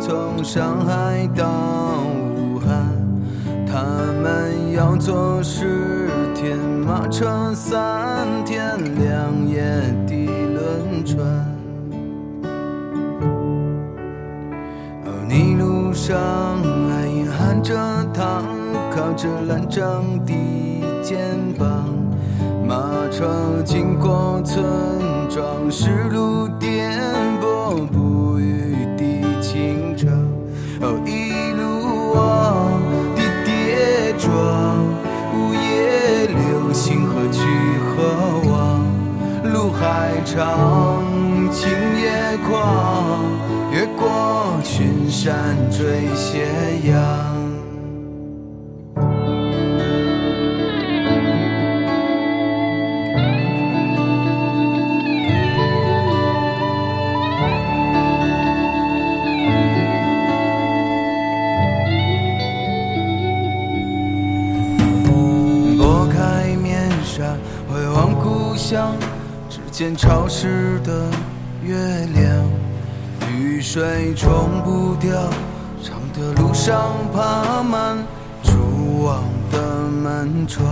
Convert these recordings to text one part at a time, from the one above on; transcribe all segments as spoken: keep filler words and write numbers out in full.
从上海到武汉，他们要坐十天马车三天两夜的轮船。哦，你路上还隐含着他靠着烂长的肩膀，马车经过村庄，是路颠簸不语的清唱。哦，一路我的跌撞，午夜流星何去何往？路还长，情也狂，越过群山追斜阳。回望故乡，只见潮湿的月亮，雨水冲不掉，长的路上爬满蛛网的门窗。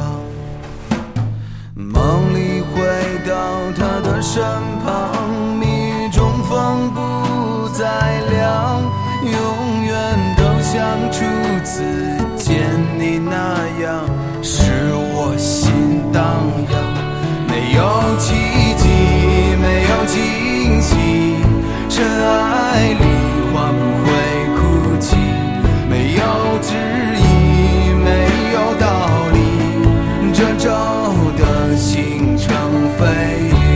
梦里回到他的身旁，蜜语中风不再凉，永远都像初次见你那样，使我心荡漾。没有奇迹，没有惊喜，尘埃里花不会哭泣，没有质疑，没有道理，这周的行程蜚语。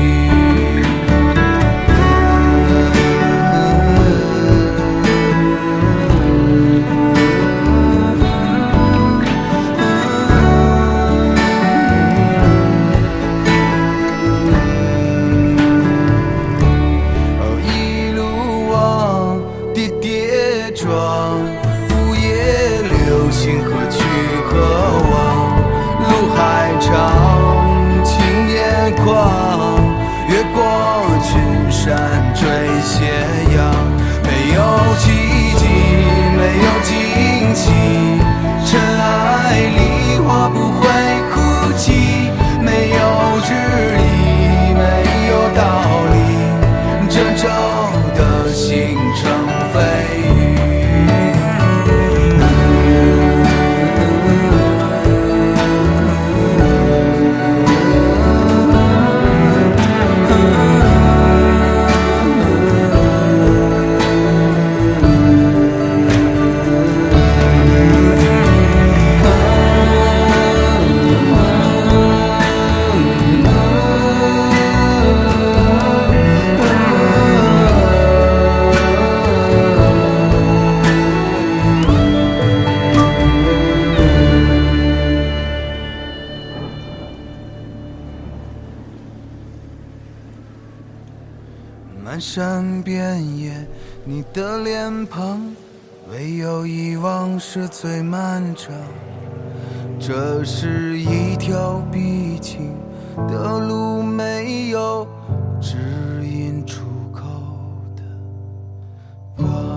午夜流星何去何往？路还长，情也狂，越过群山追斜阳。没有奇迹，没有惊喜，尘埃里花不会哭泣，没有质疑，没有道理，这周的行程蜚语。漫山遍野，你的脸庞，唯有遗忘是最漫长。这是一条必经的路，没有指引出口的光。